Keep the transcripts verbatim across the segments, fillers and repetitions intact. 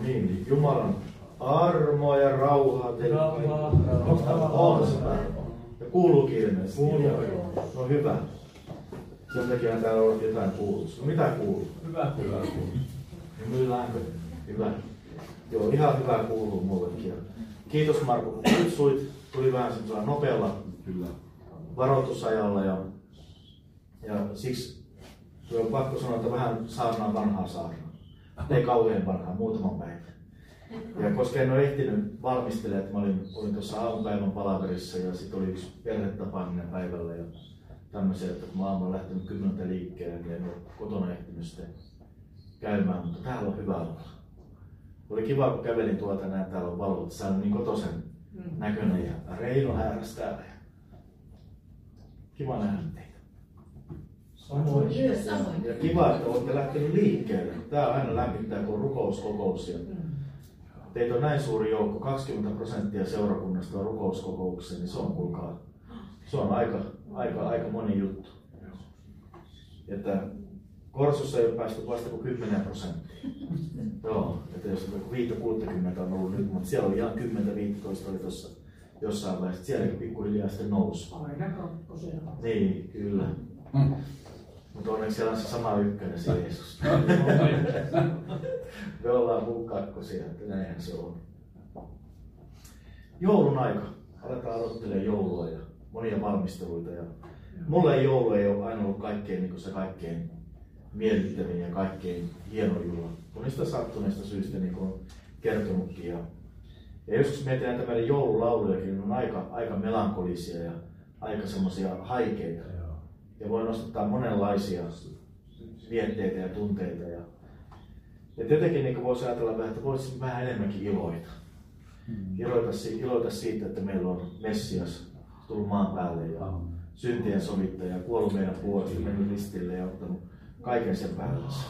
Niin, Jumalan armoa ja rauhaa teille kaikille. On se päivä. Ja kuuluukin ilmeisesti. No hyvä. Sen takia täällä on jotain kuuluu. No mitä kuuluu? Hyvä. Hyvä kuuluu. Mylläänkö? Hyvä. Joo, ihan hyvä kuuluu mullekin. Kiitos Marko, kun kutsuit. Tuli vähän semmoisella nopealla Kyllä. varoitusajalla. Ja, ja siksi on pakko sanoa, että vähän saarnaa vanhaa saarnaa. Ei kauhean vanhaa, muutaman päivän. Ja koska en ole ehtinyt valmistelemaan, että mä olin, olin tuossa aamupäivän palaverissa ja sitten oli yksi perhetapaaminen päivällä ja tämmöisiä, että kun mä aamulla lähtenyt kymmeneltä liikkeelle, niin en ole kotona ehtinyt sitten käymään, mutta täällä on hyvä olla. Oli kiva, kun kävelin tuolta näin, täällä on valot, se on niin kotoisen näköinen ja Reino hääräsi täällä. Kiva nähdä teitä. Samoin. Ja kiva, että olette lähtenyt liikkeelle. Tää aina lämmittää, kun on rukouskokous. Teitä on näin suuri joukko, kaksikymmentä prosenttia seurakunnasta on rukouskokouksia, niin se on kuulkaa. Se on aika, aika, aika moni juttu. Että Korsossa ei ole päästy vasta kuin kymmenen prosenttia. Joo, että jos viisi kuusikymmentä on ollut nyt, mutta siellä oli ihan kymmenen viisitoista oli tuossa jossain vaiheessa. Sielläkin pikkuhiljaa sitten nousi. Aina kakkosia. Niin, kyllä. Mm. Mutta onneksi siellä on se sama ykkönen, se Jeesus. Me ollaan muu kakkosia, että näinhän se on. Joulun aika. Aletaan odottelemaan joulua ja monia valmisteluita. Ja mulle joulu ei ole aina ollut kaikkein, niin se kaikkein miellyttävin ja kaikkein hieno juhla. Monista sattuneista syistä, niin kuin on kertonutkin. Ja, ja joskus mietitään näitä meidän joululaulujakin, ne on aika, aika melankolisia ja aika semmoisia haikeita. Ja voi nostattaa monenlaisia vietteitä ja tunteita. Ja, ja tietenkin niin voisi ajatella vähän, että voisi vähän enemmänkin iloita. Mm. Iloita, iloita siitä, että meillä on Messias tullut maan päälle ja syntien sovittaja, kuollut meidän puolesta, mennyt ristille ja ottanut kaiken sen päällensä.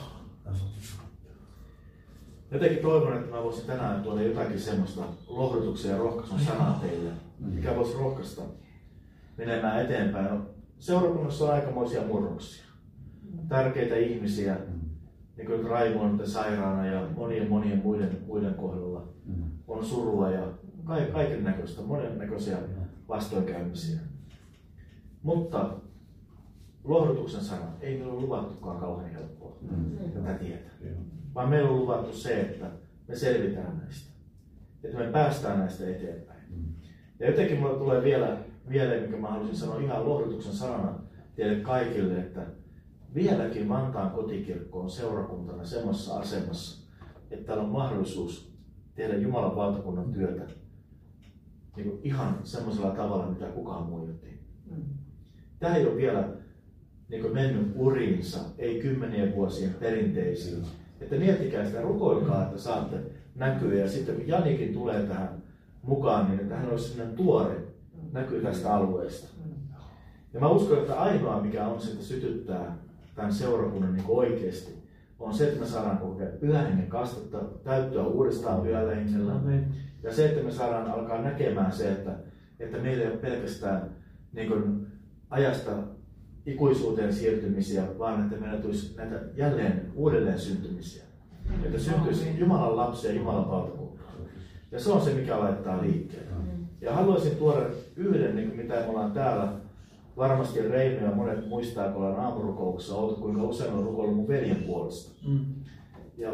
Jotenkin toivon, että mä voisin tänään tuoda jotakin semmoista lohdutuksia ja rohkaisun sanaa teille, mikä voisi rohkaista menemään eteenpäin. Seurakunnassa on aikamoisia murroksia. Tärkeitä ihmisiä, niin kuin Raimo on sairaana ja monien monien muiden, muiden kohdalla on surua ja kaiken näköistä, monen näköisiä vastoinkäymisiä. Mutta lohdutuksen sana, ei meillä ole luvattukaan kauhean helppoa tätä tietä. Vaan meillä on luvattu se, että me selvitään näistä. Että me päästään näistä eteenpäin. Ja jotenkin minulle tulee vielä mieleen, mikä mä haluaisin sanoa ihan lohdutuksen sanana teille kaikille, että vieläkin Vantaan kotikirkko on seurakuntana semmoisessa asemassa, että täällä on mahdollisuus tehdä Jumalan valtakunnan työtä niin kuin ihan semmoisella tavalla, mitä kukaan muu ei tee. Tämä ei ole vielä niin kuin mennyt uriinsa, ei kymmenien vuosien perinteisiin. Että miettikää sitä, rukoilkaa, että saatte näkyä. Ja sitten kun Janikin tulee tähän mukaan, niin että hän olisi sellainen tuore näkyy tästä alueesta. Ja mä uskon, että ainoa mikä on se, että sytyttää tämän seurakunnan niin oikeasti, on se, että me saadaan kokea pyhän hengen kastetta, täyttyä uudestaan pyhällä hengellä. Ja se, että me saadaan alkaa näkemään se, että, että meillä ei ole pelkästään niin kuin ajasta ikuisuuteen siirtymisiä, vaan että meillä tulisi näitä jälleen uudelleen syntymisiä. Että syntyisi Jumalan lapsia ja Jumalan valtakuntaa. Ja se on se, mikä laittaa liikkeelle. Ja haluaisin tuoda yhden, niin mitä me ollaan täällä, varmasti Reino ja monet muistaa, kun ollaan aamurukouksessa oltu, kuinka usein on rukoillut mun veljen puolesta. Mm. Ja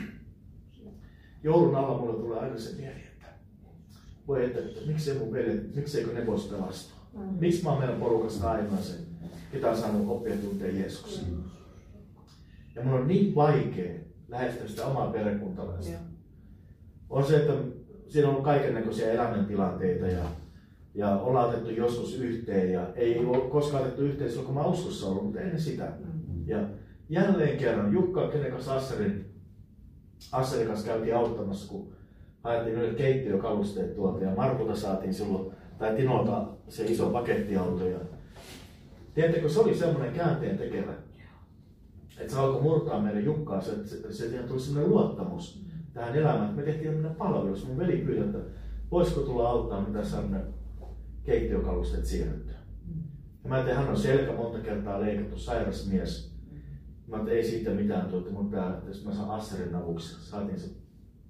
joulun alla mulle tulee aina se mieli, että voi että, että miksei mun veljet, mikseikö ne voisi pelastua? Mm. Miksi mä oon meidän porukasta ainoa sen, ketä on saanut oppia tuntea Jeesuksen? Mm. Ja mun on niin vaikea lähestyä sitä omaa perhekuntalaista. Yeah. On se, että siinä on ollut kaikennäköisiä elämäntilanteita ja, ja ollaan otettu joskus yhteen ja ei ole koskaan otettu yhteen silloin, kun mä uskossa ollut, mutta ennen sitä. Mm. Ja jälleen kerran Jukka, kenen kanssa Asserin, Asserin kanssa käytiin auttamassa, kun haettiin noille keittiökalusteet tuolta ja Markulta saatiin silloin, tai Tinolta se iso pakettiauto. Ja tiedättekö, se oli semmoinen käänteen tekevä, että se alkoi murtaa meille Jukkaa, se, se, se tuli semmoinen luottamus tähän elämään. Me tehtiin tämmöinen palvelus. Mun veli pyytää, että voisiko tulla auttaa, mitä saamme keittiökalusteet siirrettyä. Ja mä tein, hän on selkä monta kertaa leikattu, sairas mies. Mä tein ei siitä mitään tuota, mutta jos mä saan Asserin avuksi, saatiin se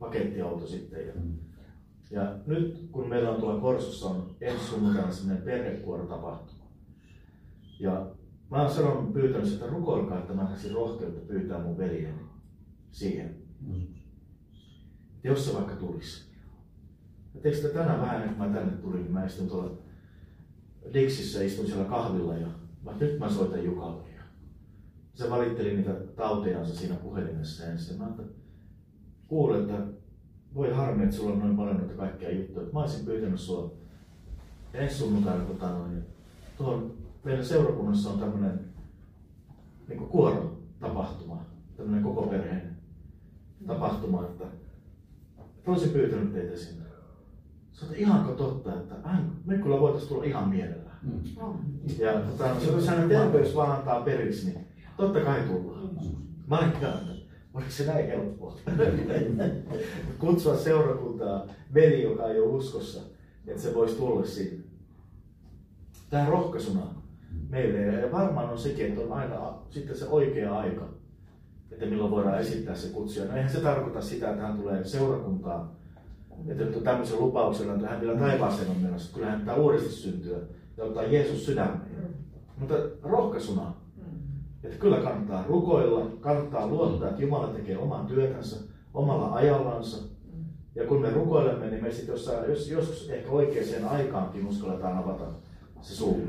pakettiauto sitten. Ja, ja nyt kun meillä on tuolla Korsossa on ensi sunnuntaina semmoinen perhekuorotapahtuma. Ja mä oon sanonut, pyytänyt, että rukoilkaa, että mä saisin rohkeutta pyytää mun veljeni siihen. Ja jos se vaikka tulisi. Ja teistä tänään vähän, kun mä tänne tulin, niin mä istun tuolla Dixissä, istun siellä kahvilla ja mä, nyt mä soitan Jukalle. Se valitteli niitä tautejansa siinä puhelimessa ensin. Mä ajattelin, kuulin, että voi harmi, että sulla on noin paljon noita kaikkia juttuja. Mä olisin pyytänyt sua ensi sunnuntaina, tota noin, tuohon meidän seurakunnassa on tämmönen niin kuorotapahtuma, tämmönen koko perheen tapahtuma, että olisin pyytänyt teitä sinne. Sä oot ihanko totta, että me kyllä voitais tulla ihan mielellään. Mm. Ja tota, jos hänen terveys vaan antaa periksi, niin totta kai tullaan. Mä olin käynyt, oliko se näin helppoa? Kutsua seurakuntaa veli, joka ei ole uskossa, että se voisi tulla sinne. Tää rohkaisuna meille, ja varmaan on sekin, että on aina sitten se oikea aika, että milloin voidaan esittää se kutsuja. No eihän se tarkoita sitä, että hän tulee seurakuntaan, että nyt on tämmöisen lupauksella, että hän vielä taivaaseen on menossa. Kyllä hän pitää uudesti syntyä ja ottaa Jeesus sydämeen. Mutta rohkaisuna, että kyllä kannattaa rukoilla, kannattaa luottaa, että Jumala tekee oman työtänsä omalla ajallansa. Ja kun me rukoilemme, niin me sitten jossain, jos, joskus ehkä oikeaan aikaankin uskalletaan avata se suu.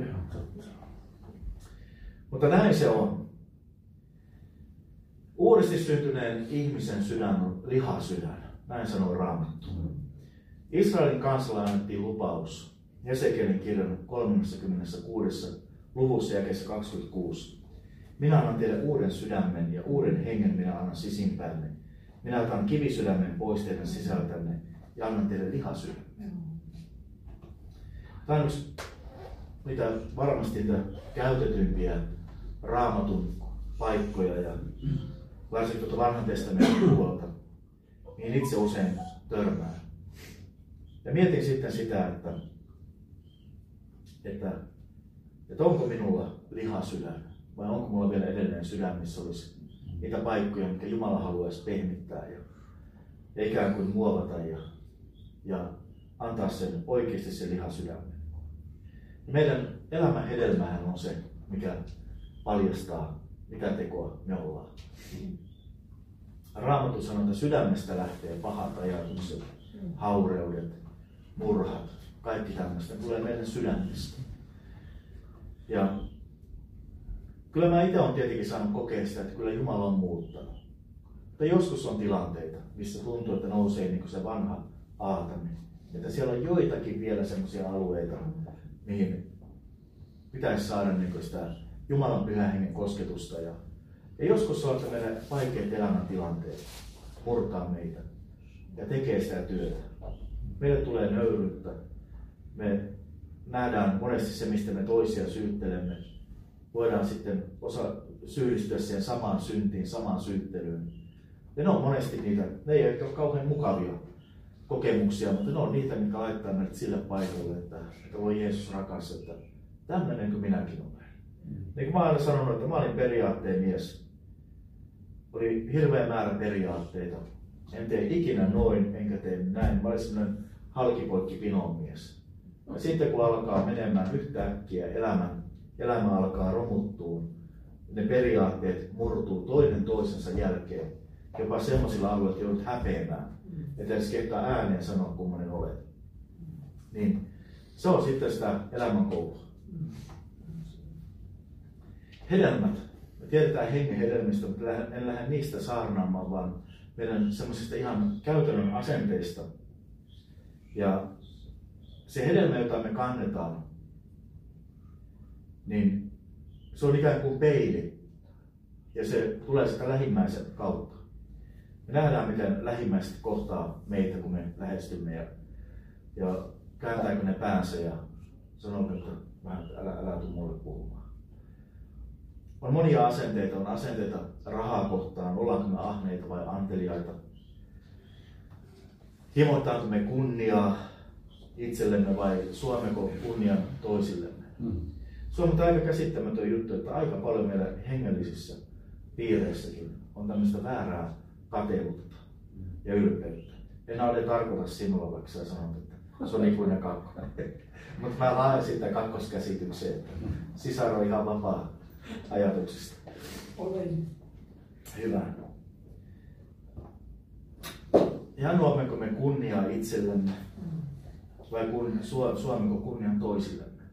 Mutta näin se on. Uudesti syntyneen ihmisen sydän on lihasydän. Näin sanoo Raamattu. Israelin kansalle annettiin lupaus Hesekielin kirjan kolmaskymmeneskuudes luvussa jakeessa kaksikymmentäkuusi. Minä annan teille uuden sydämen ja uuden hengen minä annan sisimpäänne. Minä otan kivisydämen pois teidän sisältänne ja annan teille lihasydämen. Tämä on yksi mitä varmasti niitä käytetympiä Raamatun paikkoja ja varsinkin tuota vanhan testamentin puolta, niin itse usein törmää. Ja mietin sitten sitä, että, että, että onko minulla lihasydän vai onko minulla vielä edelleen sydän, missä olisi niitä paikkoja, mitkä Jumala haluaisi pehmittää ja, ja ikään kuin muovata ja, ja antaa sen oikeasti sen lihasydämen. Meidän elämän hedelmähän on se, mikä paljastaa, mitä tekoa me ollaan. Raamattu sanoo, että sydämestä lähtee pahat ajatukset, haureudet, murhat, kaikki tämmöistä tulee meidän sydämestä. Ja kyllä mä itse olen tietenkin saanut kokea sitä, että kyllä Jumala on muuttanut. Mutta joskus on tilanteita, missä tuntuu, että nousee niin kuin se vanha Aatami. Että siellä on joitakin vielä semmoisia alueita, mihin pitäisi saada niin kuin sitä Jumalan pyhän hengen kosketusta. Ja, ja joskus on, että meidän vaikeat elämäntilanteet murtaa meitä ja tekee sitä työtä. Meille tulee nöyryyttä. Me nähdään monesti se, mistä me toisia syyttelemme. Voidaan sitten osa syyllistyä siihen samaan syntiin, samaan syyttelyyn. Ja ne on monesti niitä, ne ei ole kauhean mukavia kokemuksia, mutta ne on niitä, mitkä laittaa meidät sille paikalle, että, että voi Jeesus rakas, että tämmöinen kuin minäkin olen. Mm. Niin kuin mä aina sanonut, että mä olin periaatteen mies. Oli hirveä määrä periaatteita. En tee ikinä noin, enkä tee näin. Mä olin semmoinen halkipoikki pinomies. Ja sitten kun alkaa menemään yhtäkkiä elämän, elämä alkaa romuttua, ne periaatteet murtuu toinen toisensa jälkeen. Jopa semmoisilla alueilla joudut häpeämään. Että edes kehtaa ääneen sanoa, kummonen olet. Niin se on sitten sitä elämänkoulua. Hedelmät. Me tiedetään hengen hedelmistä, mutta en lähde niistä saarnaamaan, vaan meidän semmoisista ihan käytännön asenteista. Ja se hedelmä, jota me kannetaan, niin se on ikään kuin peili. Ja se tulee sitä lähimmäisen kautta. Me nähdään, miten lähimmäiset kohtaa meitä, kun me lähestymme ja, ja kääntääkö ne päänsä ja sanoo, että älä, älä tule mulle puhumaan. On monia asenteita. On asenteita rahaa kohtaan, ollaanko me ahneita vai anteliaita. Himoitaanko me kunniaa itsellemme vai suomeko kunnian toisillemme. Mm. Se on aika käsittämätön juttu, että aika paljon meidän hengellisissä piireissäkin on tämmöistä väärää kateutta ja ylpeyttä. En ole tarkoita sinua, vaikka sä sanot, että se on ikuinen kakkonen. Mutta mä laajasin sitä kakkoskäsitykseen, että sisar on ihan vapaa ajatuksista. Olen. Hyvä. Janoammeko me kunniaa itsellemme vai kun, suomeko kunnian toisillemme?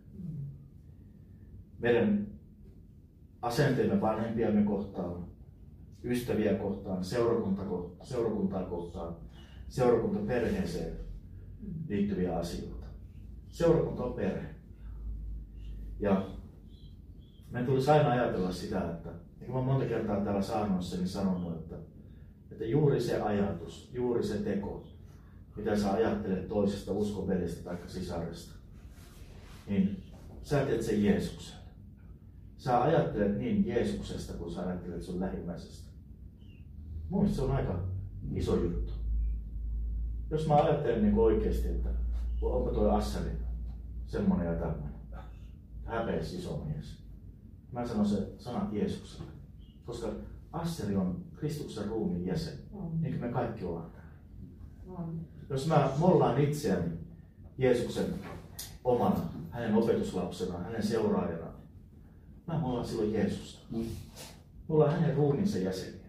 Meidän asenteemme vanhempiamme kohtaan, ystäviä kohtaan, seurakunta, seurakuntaa kohtaan, seurakuntaperheeseen liittyviä asioita. Seurakunta on perhe. Ja meidän tulisi aina ajatella sitä, että niin mä olen monta kertaa täällä saarnoissani sanonut, että, että juuri se ajatus, juuri se teko, mitä sä ajattelet toisesta uskonveljestä tai sisaresta, niin sä teet sen Jeesuksen. Sä ajattelet niin Jeesuksesta, kun sä ajattelet sun lähimmäisestä. Mun mielestä se on aika iso juttu. Jos mä ajattelen niin oikeasti, että onko toi Assari semmonen ja tämmönen, häpeäs iso mies. Mä sanon se sanat Jeesukselle, koska Assari on Kristuksen ruumiin jäsen, mm. niin kuin me kaikki ollaan täällä. Mm. Jos mä mollaan itseäni Jeesuksen omana, hänen opetuslapsenaan, hänen seuraajanaan, mä mollaan silloin Jeesusta. Mm. Mulla on hänen ruumiinsa jäseniä.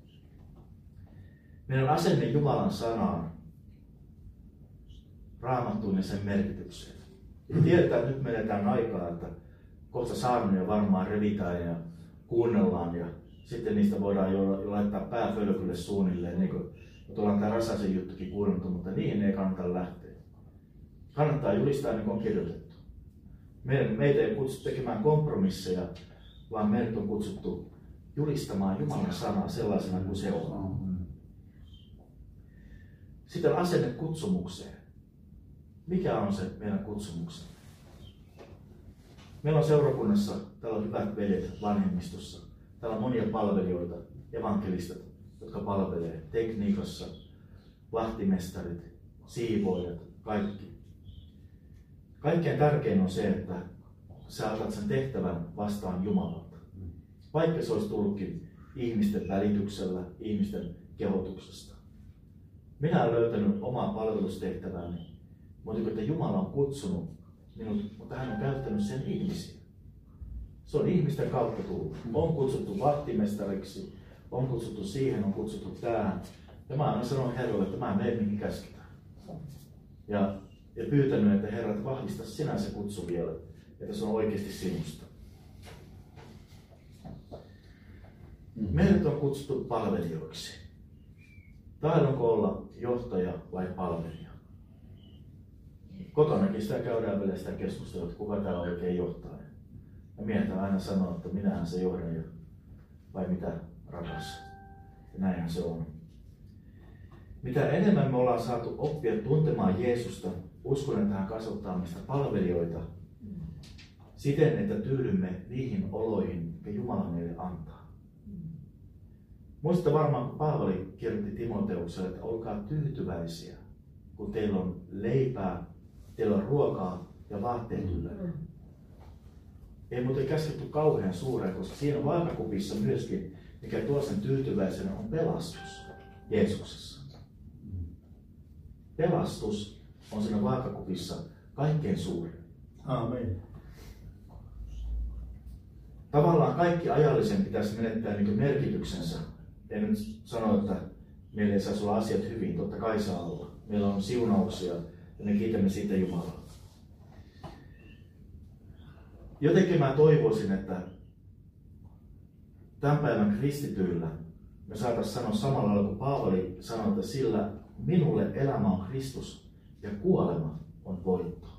Meidän asenne Jumalan sanaan, Raamattuun ja sen merkitykseen. Ja tiedetään, että nyt menetään aikaa, että kohta saarnoja varmaan revitään ja kuunnellaan ja sitten niistä voidaan jo, jo laittaa pääpölkylle suunnilleen, niin kuin ollaan tämä Rasasen juttukin kuunneltu, mutta niihin ei kannata lähteä. Kannattaa julistaa niin kuin on kirjoitettu. Meidän, meitä ei kutsuttu tekemään kompromisseja, vaan meidät on kutsuttu julistamaan Jumalan sanaa sellaisena kuin se on. Sitten asenne kutsumukseen. Mikä on se meidän kutsumuksemme? Meillä on seurakunnassa, täällä on hyvät veljet vanhemmistossa. Täällä on monia palvelijoita, evankelistat, jotka palvelee tekniikassa, vahtimestarit, siivoojat, kaikki. Kaikkein tärkein on se, että sä otat sen tehtävän vastaan Jumalalta. Vaikka se olisi tullutkin ihmisten välityksellä, ihmisten kehotuksesta. Minä olen löytänyt omaa palvelustehtävääni, mutta että Jumala on kutsunut minut, mutta hän on käyttänyt sen ihmisiä. Se on ihmisten kautta tullut. On kutsuttu vahtimestariksi, on kutsuttu siihen, on kutsuttu tähän. Ja mä aina sanon Herralle, että mä menen mihin käsketään. Ja, ja pyytänyt, että Herra, vahvista sinä se kutsu vielä, että se on oikeasti sinusta. Meidät on kutsuttu palvelijoiksi. Tahdonko olla johtaja vai palvelija? Kotonakin sitä käydään vielä sitä keskustelua, että kuka täällä oikein johtaa. Ja miehet aina sanoo, että minähän se johdan ja vai mitä rakas. Ja näinhän se on. Mitä enemmän me ollaan saatu oppia tuntemaan Jeesusta, uskon, että hän kasvattaa meistä palvelijoita siten, että tyydymme niihin oloihin, mitä Jumala meille antaa. Muistatte varmaan, kun Paavali kirjoitti Timoteukselle, että olkaa tyytyväisiä, kun teillä on leipää, teillä on ruokaa ja vaatteet yllä. Ei muuten käsketty kauhean suureen, koska siinä vaakakupissa myöskin, mikä tuo sen tyytyväisenä, on pelastus Jeesuksessa. Pelastus on siinä vaakakupissa kaikkein suurin. Amen. Tavallaan kaikki ajallisen pitäisi menettää niin merkityksensä. En nyt sano, että meillä ei saisi olla asiat hyvin, totta kai saa olla. Meillä on siunauksia ja me kiitämme siitä Jumalaa. Jotenkin mä toivoisin, että tämän päivän kristityillä me saataisiin sanoa samalla lailla kuin Paavali sanoi, että sillä minulle elämä on Kristus ja kuolema on voitto.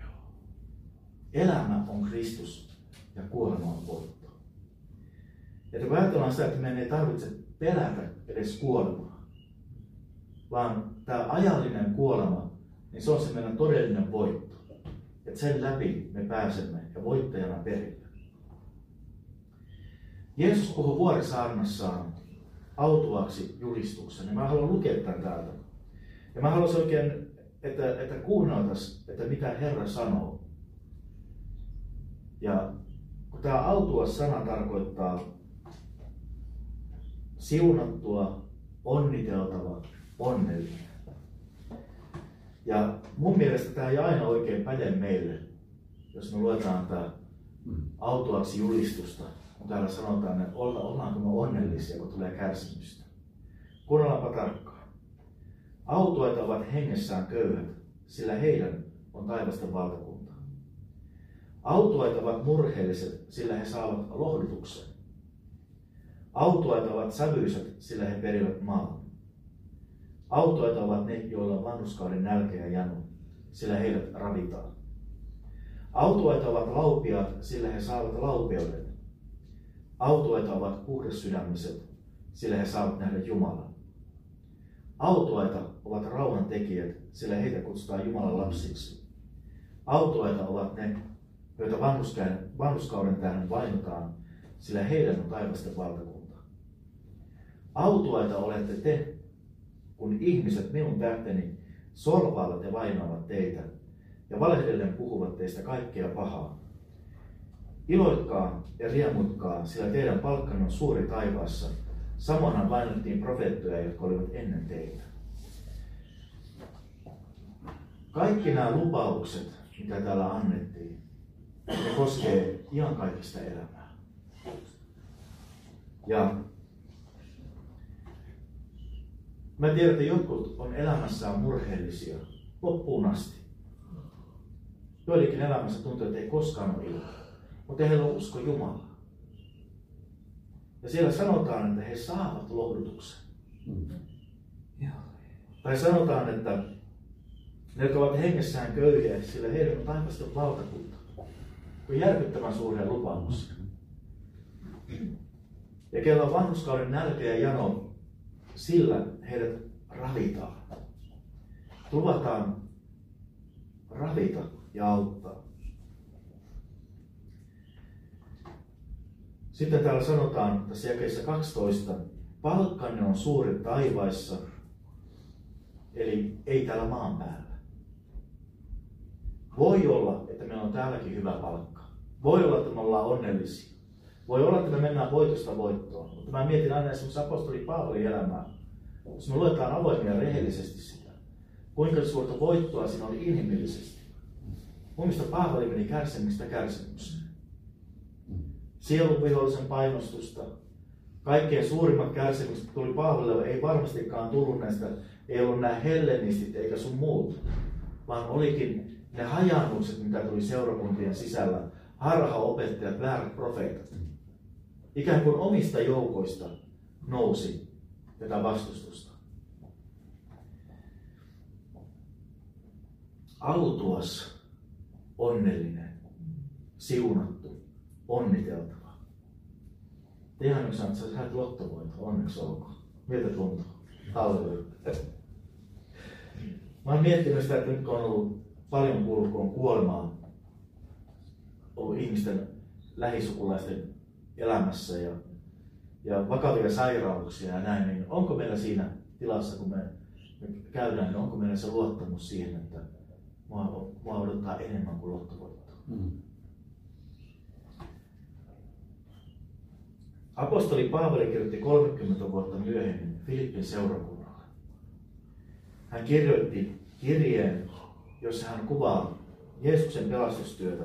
Elämä on Kristus ja kuolema on voitto. Ja kun ajatellaan sitä, että meidän ei tarvitse pelätä edes kuolemaa, vaan tämä ajallinen kuolema, niin se on se meidän todellinen voitto. Että sen läpi me pääsemme ja voittajana perille. Jeesus puhui vuorisaarnassaan autuaksi julistuksen, ja mä haluan lukea tämän täältä. Ja mä haluaisin oikein, että, että kuunneltaisiin, että mitä Herra sanoo. Ja kun tämä autuas sana tarkoittaa siunattua, onniteltava, onnellinen. Ja mun mielestä tämä ei aina oikein päde meille, jos me luetaan tämä autuaksi julistusta, kun täällä sanotaan, että ollaanko me onnellisia, kun tulee kärsimystä. Kuunnellaanpa tarkkaan. Autuaita ovat hengessään köyhät, sillä heidän on taivasten valtakunta. Autuaita ovat murheelliset, sillä he saavat lohdutuksen. Autuaita ovat sävyisät, sillä he perivät maan. Autuaita ovat ne, joilla on vanhuskauden nälkä ja jano, sillä heidät ravitaan. Autuaita ovat laupiaat, sillä he saavat laupeuden. Autuaita ovat puhdassydämiset, sillä he saavat nähdä Jumalan. Autuaita ovat rauhantekijät, sillä heitä kutsutaan Jumalan lapsiksi. Autuaita ovat ne, joita vanhuskauden tähden vainotaan, sillä heidän on taivasten valtakunta. Autuaita olette te, kun ihmiset minun tähteni solvaavat ja vainoavat teitä ja valehdellen puhuvat teistä kaikkea pahaa. Iloitkaa ja riemuitkaa, sillä teidän palkkanne on suuri taivaassa. Samoinhan vainottiin profeettoja, jotka olivat ennen teitä. Kaikki nämä lupaukset, mitä täällä annettiin, ne koskee iankaikkista elämää. Ja mä tiedän, että jotkut on elämässään murheellisia loppuun asti. Joidenkin elämässä tuntuu, että ei koskaan ole ilo, mutta heillä on usko Jumalaa. Ja siellä sanotaan, että he saavat lohdutuksen. Mm. Tai sanotaan, että ne, jotka ovat hengessään köyhiä, sillä heidän on taivasten valtakunta. On järkyttävän suuria lupauksia. Ja kellä on vanhuskauden nälkä ja jano, sillä heidät ravitaan. Luvataan ravita ja auttaa. Sitten täällä sanotaan tässä jakeessa kaksitoista, palkkanne on suuri taivaissa, eli ei täällä maan päällä. Voi olla, että meillä on täälläkin hyvä palkka. Voi olla, että me ollaan onnellisia. Voi olla, että me mennään voitosta voittoon. Mutta mä mietin aina esimerkiksi apostoli Paavalin elämää. Jos me luetaan avoimia ja rehellisesti sitä, kuinka suurta voittoa siinä oli inhimillisesti. Mun mielestä Paavali meni kärsimystä kärsimykseen. Sielunvihollisen painostusta. Kaikkein suurimmat kärsimykset tuli Paavalille, ei varmastikaan tullut näistä, ei ollut nämä hellenistit eikä sun muut, vaan olikin ne hajannukset, mitä tuli seurakuntien sisällä, harhaopettajat, väärät profeetat. Ikään kuin omista joukoista nousi tätä vastustusta. Autuas, onnellinen, siunattu, onniteltava. Ihan yksi sanoo, että sä saat lottovoittoa, onneksi olkoon. Miltä tuntuu? Halleluja. Mä oon miettinyt sitä, että nyt kun on ollut paljon kuullut, kun on kuolemaa ollut ihmisten lähisukulaisten elämässä ja, ja vakavia sairauksia ja näin, niin onko meillä siinä tilassa, kun me, me käydään, niin onko meillä se luottamus siihen, että mua, mua odottaa enemmän kuin lottovoittoa? Mm. Apostoli Paavali kirjoitti kolmekymmentä vuotta myöhemmin Filippin seurakunnalle. Hän kirjoitti kirjeen, jossa hän kuvaa Jeesuksen pelastustyötä.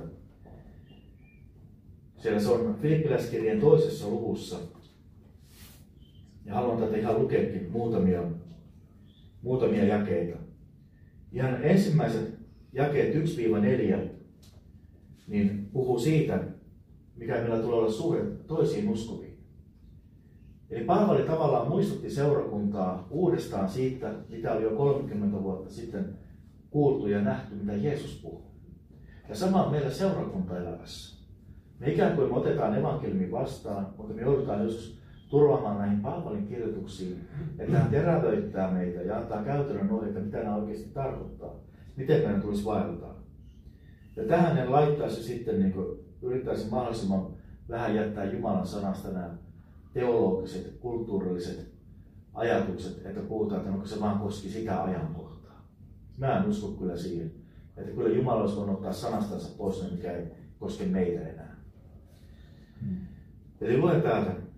Siellä se on Filippiläiskirjeen toisessa luvussa. Ja haluan tätä ihan lukeakin muutamia, muutamia jakeita. Ihan ensimmäiset jakeet yksi neljä niin puhuu siitä, mikä meillä tulee olla suhde toisiin uskoviin. Eli Paavali tavallaan muistutti seurakuntaa uudestaan siitä, mitä oli jo kolmekymmentä vuotta sitten kuultu ja nähty, mitä Jeesus puhuu. Ja sama on meillä seurakuntaelämässä. Me ikään kuin me otetaan evankeliumin vastaan, mutta me joudutaan joskus turvaamaan näihin Paavalin kirjoituksiin, että hän terävöittää meitä ja antaa käytännön ohjeita, mitä nämä oikeasti tarkoittaa, miten meidän tulisi vaeltaa. Ja tähän en laittaisi sitten, niin kuin, yrittäisi mahdollisimman vähän jättää Jumalan sanasta nämä teologiset, kulttuurilliset ajatukset, että puhutaan, että onko se vaan koski sitä ajankohtaa. Mä en usko kyllä siihen, että kyllä Jumala olisi voinut ottaa sanastansa pois, mikä ei koske meitä enää. Hmm. Eli luen täältä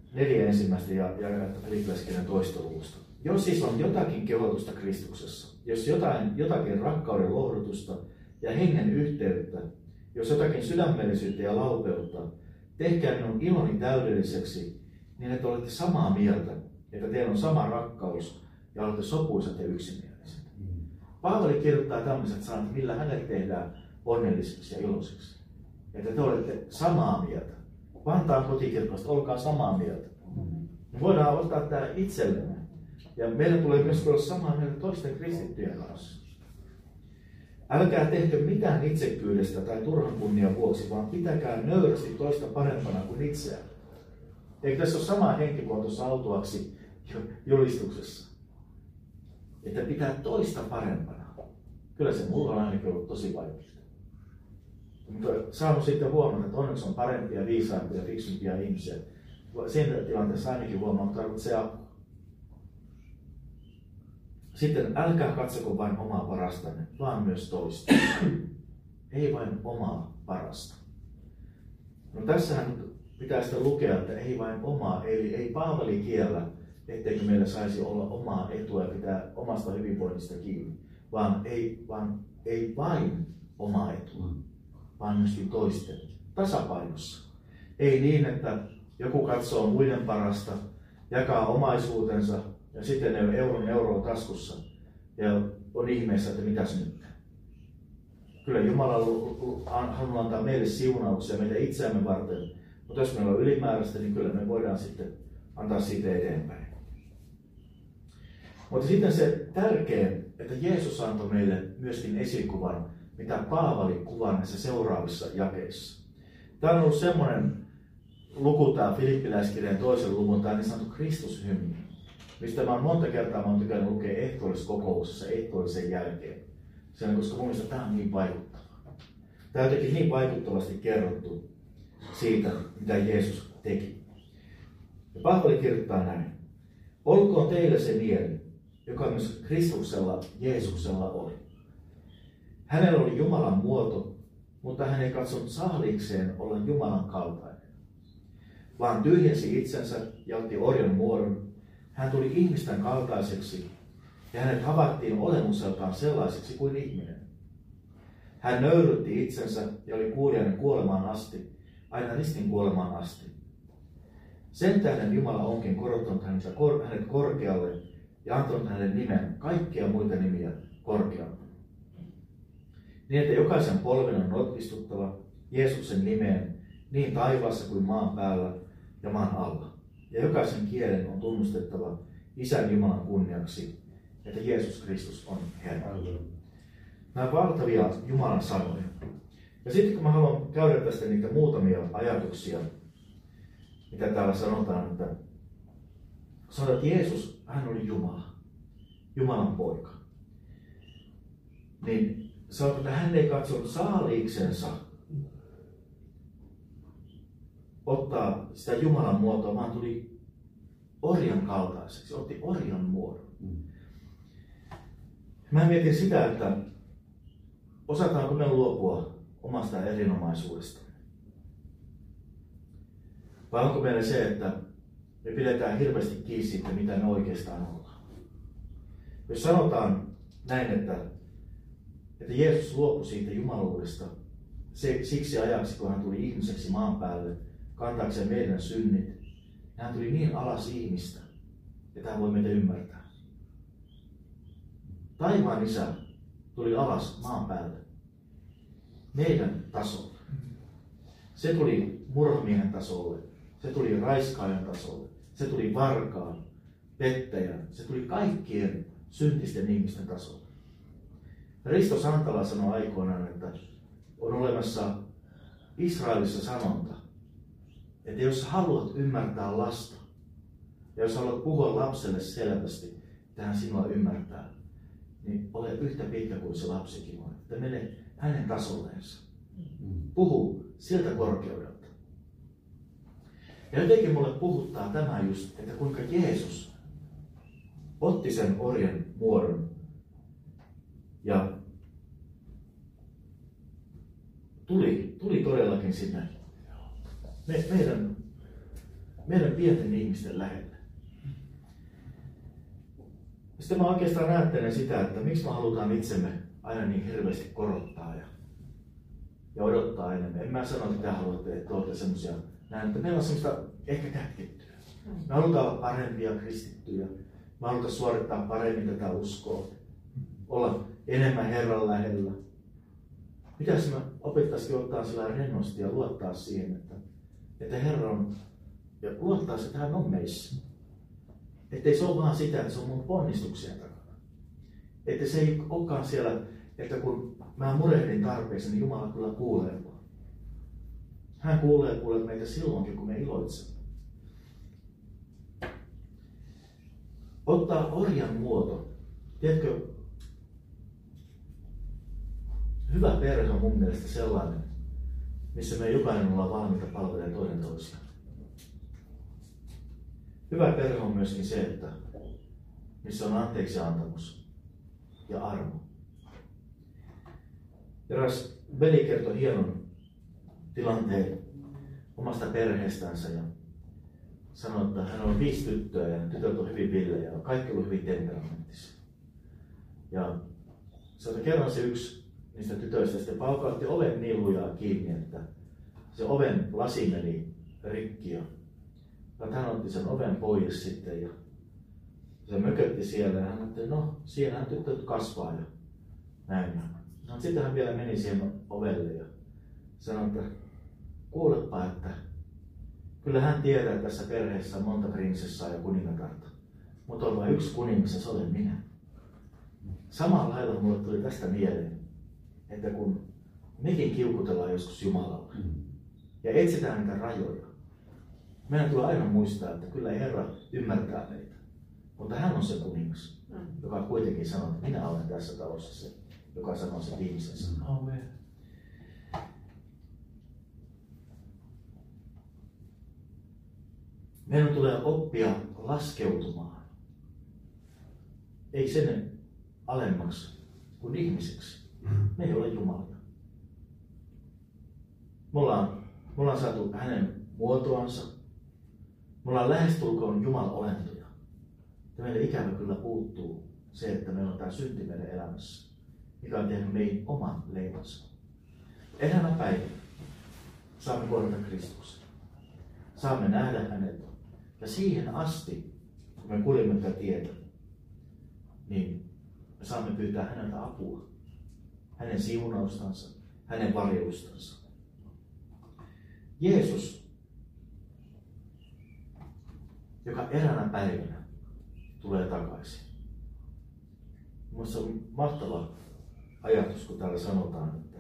neljä ensimmäistä ja, ja Filippiläiskirjan toista luvusta. Jos siis on jotakin kehotusta Kristuksessa, jos jotain, jotakin rakkauden lohdutusta ja hengen yhteyttä, jos jotakin sydämellisyyttä ja laupeutta, tehkää minun iloni täydelliseksi, niin että olette samaa mieltä, että teillä on sama rakkaus ja olette sopuisat ja yksimieliset. Paavali kirjoittaa tämmöiset sanat, millä hänet tehdään onnelliseksi ja iloiseksi. Että te olette samaa mieltä. Vantaan kotikirkosta, olkaa samaa mieltä. Me voidaan ottaa tämä itsellemme. Ja meidän tulee myös olla samaa mieltä toisten kristittyjen kanssa. Älkää tehkö mitään itsekkyydestä tai turhan kunnian vuoksi, vaan pitäkää nöyrästi toista parempana kuin itseään. Eikö tässä ole sama henki kuin tuossa autuaksi julistuksessa? Että pitää toista parempana. Kyllä se mulla on ainakin ollut tosi vaikeaa. Mutta saanut sitten huomata, että onneksi on parempia, viisaampia, fiksumpia ihmisiä. Siinä tilanteessa ainakin huomaa, että tarvitsee apua. Sitten älkää katsoko vain omaa parastanne, vaan myös toista. Ei vain omaa parasta. No tässähän pitää sitten lukea, että ei vain omaa, eli ei Paavali kiellä, etteikö meillä saisi olla omaa etua ja pitää omasta hyvinvoinnista kiinni, vaan ei, vaan ei vain omaa etua, vaan myöskin toisten tasapainossa. Ei niin, että joku katsoo muiden parasta, jakaa omaisuutensa ja sitten ne on euron euroa taskussa ja on ihmeessä, että mitäs nyt. Kyllä Jumala haluaa antaa meille siunauksia meitä itseämme varten, mutta jos meillä on ylimääräistä, niin kyllä me voidaan sitten antaa siitä eteenpäin. Mutta sitten se tärkein, että Jeesus antoi meille myöskin esikuvan, mitä Paavali kuvaa näissä seuraavissa jakeissa. Tämä on ollut semmoinen luku, tämä Filippiläiskirjan toisen luvun, tämä niin sanottu Kristushymni, mistä mä oon monta kertaa mä oon tykännyt lukea ehtoolliskokouksessa ehtoollisen jälkeen. Sen, koska mun mielestä tämä on niin vaikuttava. Tämä on jotenkin niin vaikuttavasti kerrottu siitä, mitä Jeesus teki. Ja Paavali kirjoittaa näin. Olkoon teille se mieli, joka myös Kristuksella, Jeesuksella oli. Hänellä oli Jumalan muoto, mutta hän ei katsonut saaliikseen olla Jumalan kaltainen, vaan tyhjensi itsensä ja otti orjan muodon. Hän tuli ihmisten kaltaiseksi ja hänet havaittiin olemukseltaan sellaiseksi kuin ihminen. Hän nöyrytti itsensä ja oli kuuliainen kuolemaan asti, aina ristin kuolemaan asti. Sen tähden Jumala onkin korottanut hänet korkealle ja antanut hänelle nimen kaikkia muita nimiä korkeammin. Niin, että jokaisen polven on notkistuttava Jeesuksen nimeen niin taivaassa kuin maan päällä ja maan alla. Ja jokaisen kielen on tunnustettava Isän Jumalan kunniaksi, että Jeesus Kristus on Herra. Nämä valtavia Jumalan sanoja. Ja sitten kun mä haluan käydä tästä niitä muutamia ajatuksia, mitä täällä sanotaan, että sanotaan, että Jeesus, hän oli Jumala, Jumalan poika. Niin sanotaan, että hän ei katsonut saaliiksensa ottaa sitä Jumalan muotoa, vaan tuli orjan kaltaiseksi, otti orjan muodon. Mä mietin sitä, että osataanko me luopua omasta erinomaisuudesta. Vai onko meillä se, että me pidetään hirveästi kiinni siitä, mitä me oikeastaan ollaan. Jos sanotaan näin, että, että Jeesus luopui siitä jumaluudesta se, siksi ajaksi, kun hän tuli ihmiseksi maan päälle, kantaakseen meidän synnit, hän tuli niin alas ihmistä, että hän voi meitä ymmärtää. Taivaan Isä tuli alas maan päälle, meidän tasolle. Se tuli murhamiehen tasolle, se tuli raiskaajan tasolle, se tuli varkaan, pettäjän, se tuli kaikkien syntisten ihmisten tasolle. Risto Santala sanoi aikoinaan, että on olemassa Israelissa sanonta, että jos haluat ymmärtää lasta, ja jos haluat puhua lapselle selvästi, että hän sinua ymmärtää, niin ole yhtä pitkä kuin se lapsikin on. Että mene hänen tasolleensa. Puhu siltä korkeudelta. Ja jotenkin mulle puhuttaa tämä just, että kuinka Jeesus otti sen orjan muodon ja tuli, tuli todellakin sinne me, meidän meidän pienten ihmisten lähelle. Sitten mä oikeastaan ajattelen sitä, että miksi me halutaan itsemme aina niin hirveästi korottaa ja, ja odottaa enemmän. En mä sano, että te haluatte, että olette semmoisia näin, että meillä on semmoista ehkä kätkettyä. Me halutaan olla parempia kristittyjä. Me halutaan suorittaa paremmin tätä uskoa. Olla enemmän Herran lähellä. Pitäisi me opettaisikin ottaa sillä rennosti ja luottaa siihen, että, että Herra on, ja luottaa, että hän on meissä. Että ei se ole vaan sitä, että se on mun ponnistuksia takana. Että se ei olekaan siellä, että kun mä murehdin tarpeeseen, niin Jumala kyllä kuulee mua. Hän kuulee kuulee meitä silloinkin, kun me iloitsemme. Ottaa orjan muoto. Tiedätkö, hyvä perhe on mun mielestä sellainen, missä me jokainen ollaan valmiita palvelemaan toinen toisiaan. Hyvä perhe on myöskin se, että missä on anteeksiantamus ja armo. Eräs veli kertoi hienon tilanteen omasta perheestänsä ja sanoi, että hän on viisi tyttöä ja tytöt on hyvin villejä ja kaikki on hyvin temperamenttisia. Ja se oli kerran se yksi niistä tytöistä sitten paukautti oven niin lujaa kiinni, että se oven lasi meni rikki. Ja hän otti sen oven pois sitten ja se mökötti siellä ja hän ajatteli, no siinähän tytöt kasvaa ja näin. No, sitten hän vielä meni siihen ovelle ja sanoi, että kuulepa, että kyllä hän tietää, että tässä perheessä on monta prinsessaa ja kuningatarta, mutta on vain yksi kuningas ja se olen minä. Samalla lailla mulle tuli tästä mieleen, että kun mekin kiukutellaan joskus Jumalalle ja etsitään niitä rajoja, meidän tulee aina muistaa, että kyllä Herra ymmärtää meitä, mutta hän on se kuningas, joka kuitenkin sanoo, että minä olen tässä talossa se, joka sanoo sen viimeisen sanan. Amen. Meidän tulee oppia laskeutumaan, ei sen alemmaksi kuin ihmiseksi. Me ei ole Jumalia. Me ollaan, me ollaan saatu hänen muotoansa. Me ollaan lähestulkoon Jumala-olentoja. Ja meille ikävä kyllä puuttuu se, että meillä on tämä synti meidän elämässä, mikä on tehnyt meihin oman leimansa. Eräänä päivänä saamme kohdata Kristuksen. Saamme nähdä hänet. Ja siihen asti, kun me kuljemme tätä tietä, niin me saamme pyytää häneltä apua. Hänen siunaustansa, hänen varjelustansa. Jeesus, joka eräänä päivänä tulee takaisin. Minusta on mahtava ajatus, kun täällä sanotaan, että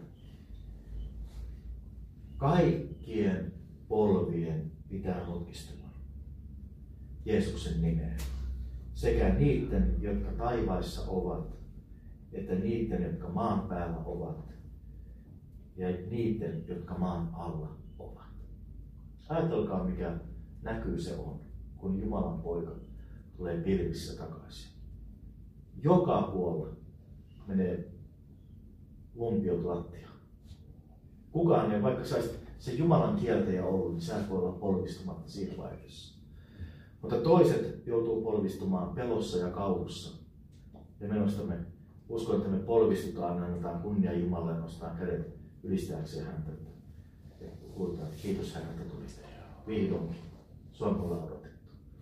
kaikkien polvien pitää notkistua Jeesuksen nimeen. Sekä niiden, jotka taivaissa ovat, että niiden, jotka maan päällä ovat, ja niiden, jotka maan alla ovat. Ajatelkaa, mikä näkyy se on, kun Jumalan poika tulee pilvissä takaisin. Joka puolella menee lumpiot lattiaan. Kukaan ei, vaikka saisi se Jumalan kieltäjä ollut, niin sä et voi olla polvistumatta siinä vaiheessa. Mutta toiset joutuu polvistumaan pelossa ja kauhussa. Ja me nostamme, uskon, että me polvistutaan, annetaan kunnia Jumalalle ja nostetaan kädet ylistääkseen häntä. Ja huudetaan, että kiitos Herra, että tulit. Vihdoinkin. Sua me ollaan odotettu.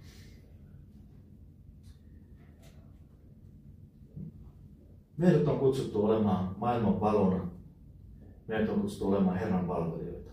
Meidät on kutsuttu olemaan maailman valona. Meidät on kutsuttu olemaan Herran palvelijoita.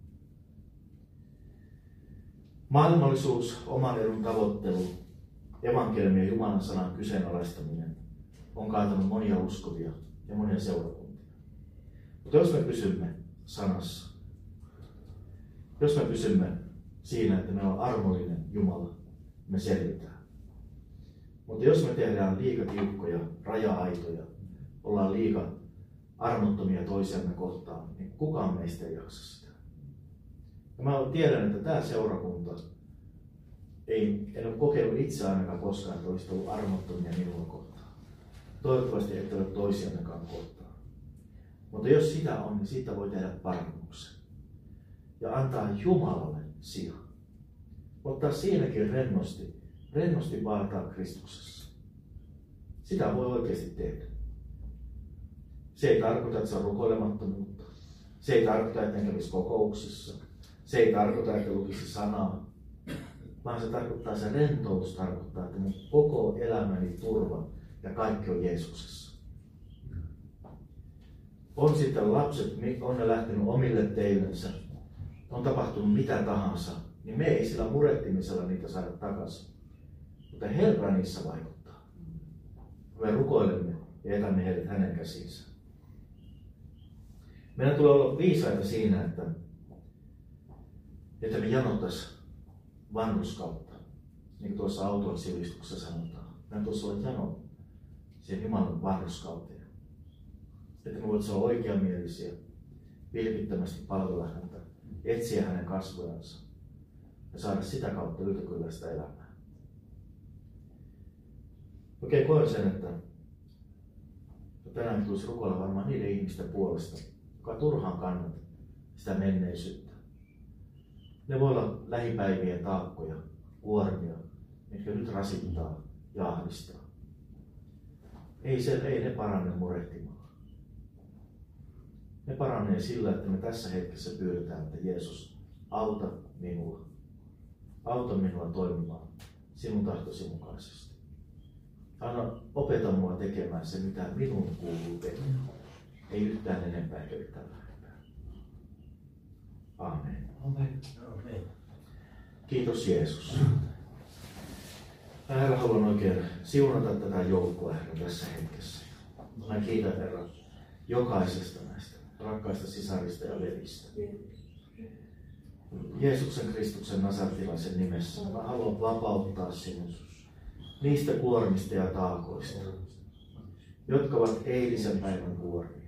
Maailmallisuus, oman edun tavoittelu, evankeliumin ja Jumalan sanan kyseenalaistaminen on kaatanut monia uskovia ja monia seurakuntia. Mutta jos me pysymme sanassa, jos me pysymme siinä, että meillä on armollinen Jumala, me selvitään. Mutta jos me tehdään liika tiukkoja raja-aitoja, ollaan liika armottomia toisiamme kohtaan, niin kukaan meistä ei jaksa sitä. Ja mä tiedän, että tämä seurakunta ei, en ole kokenut itse ainakaan koskaan, että olisi ollut armottomia minua kohtaan. Toivottavasti ette ole toisiannekaan kohtaan. Mutta jos sitä on, niin siitä voi tehdä parannuksen. Ja antaa Jumalalle sijaa. ottaa siinäkin rennosti, rennosti vaeltaa Kristuksessa. Sitä voi oikeasti tehdä. Se ei tarkoita, että se on rukoilemattomuutta. Se ei tarkoita, että ne kävisi kokouksissa. Se ei tarkoita, että lukisi sanaa. Vaan se tarkoittaa, se rentous tarkoittaa, että mun koko elämäni turva ja kaikki on Jeesuksessa. On sitten lapset, on ne lähtenyt omille teillensä, on tapahtunut mitä tahansa, niin me ei sillä murettimisella niitä saada takaisin. Mutta Herra niissä vaikuttaa. Me rukoilemme ja etämme heidät hänen käsiinsä. Meidän tulee olla viisaita siinä, että, että me janottaisiin vanhurskautta. Niin kuin tuossa auton sivistyksessä sanotaan. Meidän tuossa olla jano siihen Jumalan vanhurskauteen. Että me voitaisiin olla oikeamielisiä, vilpittömästi palvella häntä, etsiä hänen kasvojansa ja saada sitä kautta yltäkylläistä elämää. Okei, koen sen, että tänään tulisi rukoilla varmaan niiden ihmisten puolesta, joka turhaan kannat sitä menneisyyttä. Ne voi olla lähipäivien taakkoja, kuormia, mitkä nyt rasittaa ja ahdistaa. Ei, se, ei ne parane murehtimaan. Ne paranee sillä, että me tässä hetkessä pyydetään, että Jeesus, auta minua. Auta minua toimimaan sinun tahtosi mukaisesti. Anna, opeta mua tekemään se, mitä minun kuuluu tehdä. Ei yhtään enempää eikä yhtään vähempää. Amen. Amen. Kiitos Jeesus. Herra, haluan oikein siunata tätä joukkoa, Herra, tässä hetkessä. Mä kiitän, Herra, jokaisesta näistä rakkaista sisarista ja velistä. Jeesuksen Kristuksen nasaretilaisen nimessä mä haluan vapauttaa sinut niistä kuormista ja taakoista, jotka ovat eilisen päivän kuormia.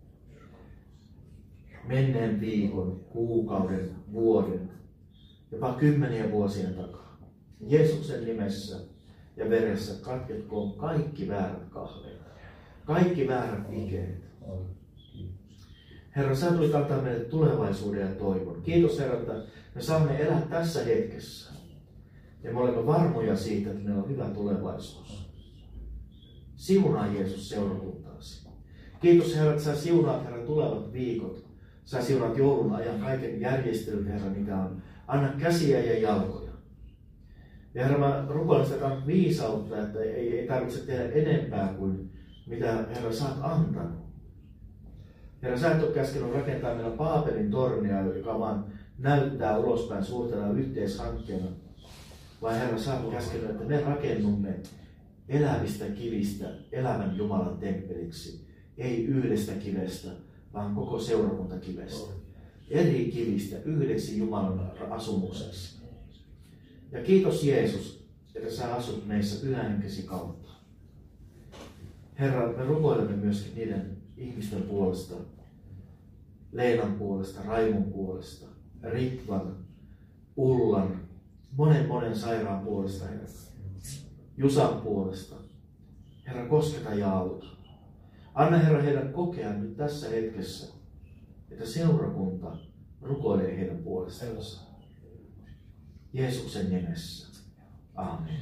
Menneen viikon, kuukauden, vuoden, jopa kymmenien vuosien takaa. Jeesuksen nimessä ja veressä katketkoon kaikki väärät kahleet, kaikki väärät ikeet. Herra, sä tulit antaa meille tulevaisuuden ja toivon. Kiitos Herra, että me saamme elää tässä hetkessä. Ja me olemme varmoja siitä, että meillä on hyvä tulevaisuus. Siunaa Jeesus seurakuntaasi. Kiitos Herra, että sä siunaat Herra tulevat viikot. Sä siunaat joulun ajan kaiken järjestelyt, Herra, mitä on. Anna käsiä ja jalkoja. Ja Herra, mä rukoilen sitä viisautta, että ei, ei tarvitse tehdä enempää kuin mitä Herra sä oot antanut. Herra, sä et ole käskenyt rakentaa meillä Paapelin tornia, joka vaan näyttää ulospäin suurtena yhteishankkeena. Vai Herra, sä oot käskenyt, että me rakennumme elävistä kivistä elävän Jumalan temppeliksi. Ei yhdestä kivestä, vaan koko seurakuntakivestä. Eri kivistä yhdeksi Jumalan asumukseksi. Ja kiitos Jeesus, että sä asut meissä Pyhän Henkesi kautta. Herra, me rukoilemme myöskin niiden ihmisten puolesta, Leenan puolesta, Raimon puolesta, Ritvan, Ullan, monen monen sairaan puolesta, Herra. Jusan puolesta. Herra, kosketa ja auta. Anna Herra heidän kokea nyt tässä hetkessä, että seurakunta rukoilee heidän puolestansa. Jeesuksen nimessä. Amen.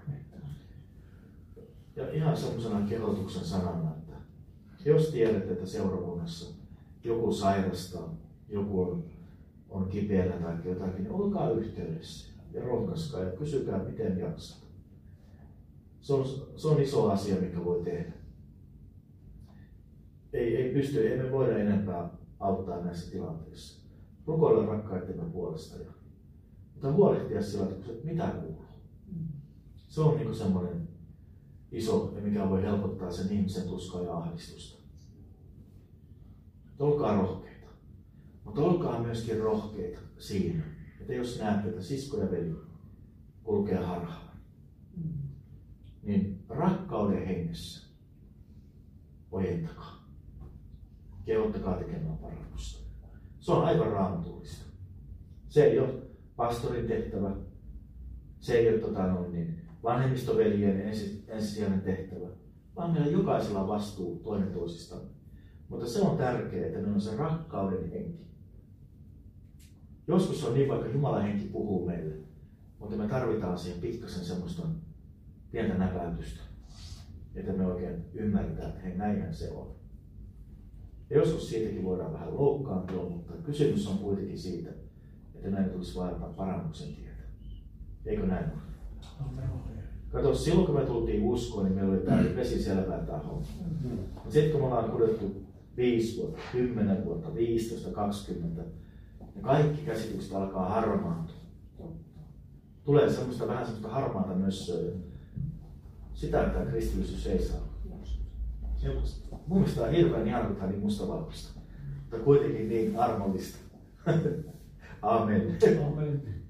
Ja ihan semmoisena kehotuksen sanana, että jos tiedätte, että seurakunnassa joku sairastaa, joku on, on kipeänä tai jotakin, niin olkaa yhteydessä ja rohkaiskaa ja kysykää, miten jaksat. Se on, se on iso asia, mikä voi tehdä. Ei, ei pysty, ei me voida enempää auttaa näissä tilanteissa. Rukoilla rakkaittemme puolesta ja mutta huolehtia sillä, että mitä kuuluu. Se on niin semmoinen iso, mikä voi helpottaa sen ihmisen tuskaa ja ahdistusta. Olkaa rohkeita. Mutta olkaa myöskin rohkeita siinä, että jos näette, että sisko ja veli kulkee harhaan, niin rakkauden hengessä ojentakaa. Kehottakaa tekemään parannusta. Se on aivan raamatullista. Se ei ole pastorin tehtävä. Se ei ole tota noin, niin vanhemmistoveljen ensi, ensisijainen tehtävä, vaan meillä jokaisella on vastuu toinen toisista. Mutta se on tärkeää, että meillä on se rakkauden henki. Joskus on niin, vaikka Jumalan henki puhuu meille, Mutta me tarvitaan siihen pikkasen semmoista pientä näpäytystä, että me oikein ymmärretään, että hei, näinhän se on. Ja joskus siitäkin voidaan vähän loukkaantua, mutta kysymys on kuitenkin siitä, että meidän tulisi vaeltaa parannuksen tietä. Eikö näin ole? Kato, silloin kun me tultiin uskoon, niin meillä oli tää vesi selvää tää homma. Mutta sitten kun me ollaan kuljettu viisi vuotta, kymmenen vuotta, viisitoista, kaksikymmentä, niin kaikki käsitykset alkaa harmaantua. Tulee semmoista vähän semmoista harmaata myös sitä, että kristillisyys ei saa. Mun mielestä on hirveän ihana, kun tämä on niin mustavalkoista, mutta kuitenkin niin armollista. Amen. Amen.